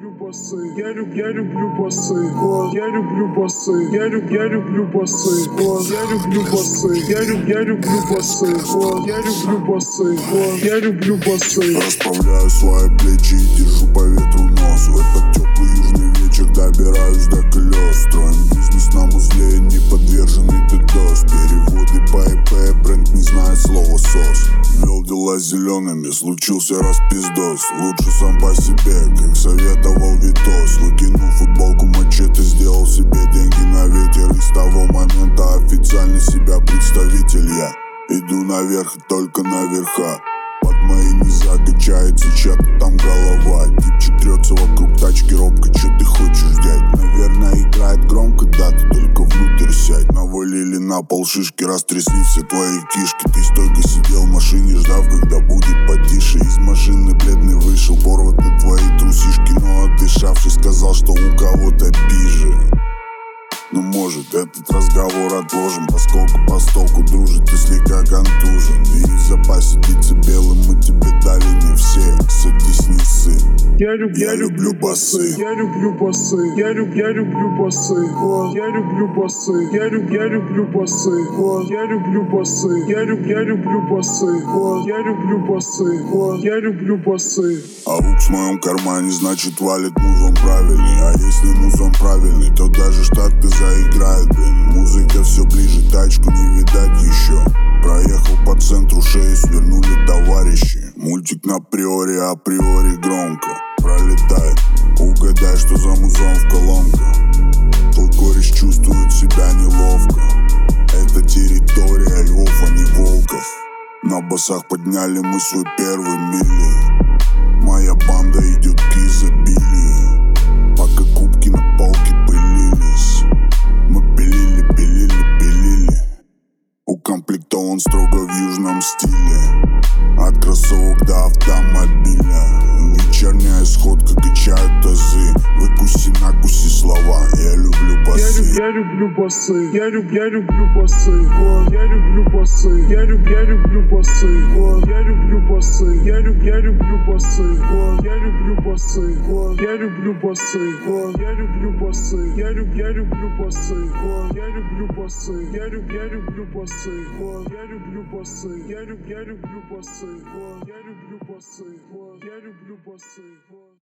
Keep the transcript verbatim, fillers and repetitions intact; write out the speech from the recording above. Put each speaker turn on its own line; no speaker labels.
люблю басы, я люблю, я люблю басы, я люблю басы, я люблю, я люблю басы, я люблю басы, я люблю, я люблю басы, я люблю басы, я люблю басы.
Расправляю свои плечи и держу по ветру нос. В этот теплый южный вечер добираюсь до колес. Строим бизнес на узле, не подверженный ддос. Переводы по ИП, бренд не знает слова сос. Вел дела зелеными, случился распиздос. Лучше сам по себе, как советовал Витос. Выкинул футболку мачете, сделал себе деньги на ветер. И с того момента официально себя представитель я. Иду наверх и только наверха. Под моей не закачается чья-то там голова. Типчик трется вокруг тачки робко, чё ты хочешь, дядь? Наверное играет громко, да, ты только внутрь сядь. Навалили на пол шишки, растрясли все твои кишки. Ты стойко сидел в машине, ждав, когда будет потише. Из машины бледный вышел, порваты твои трусишки. Но отдышавшись сказал, что у кого-то пиже. Ну может этот разговор отложим, поскольку постолку дружит, ты слегка контужен. И в запасе садиться белым мы тебе дали не все. Садись, не сы.
Я люблю,
я люблю басы,
я люблю басы, я люблю, я люблю басы, я люблю басы, я люблю, я люблю басы, я люблю басы, я люблю, я люблю басы, я люблю басы, я люблю басы.
А лук в моем кармане, значит валит музон правильный. А если музон правильный, то даже штаты заиграет, блин. Музыка все ближе, тачку не видать еще. Проехал по центру, шею свернули товарищи. Мультик на приоре, априори громко пролетает. Угадай, что за музон в колонках. Твой кореш чувствует себя неловко. Это территория львов, а не волков. На басах подняли мы свой первый мили. Моя банда идет к изобилию. Пока кубки на полке пылились, мы пилили, пилили, пилили. Укомплектован строго в южном стиле. От кроссовок до автомобиля. Вечерняя сходка, качают тазы. Выкуси, накуси слова. Я люблю басы.
Я люблю басы, я люблю, я люблю басы, я люблю басы, я люблю, я люблю басы, я люблю басы, я люблю, я люблю басы, я люблю басы, я люблю басы, я люблю басы, я люблю, я люблю басы, я люблю басы, я люблю, я люблю басы, я люблю басы, я люблю, я люблю басы, я люблю басы, я люблю басы.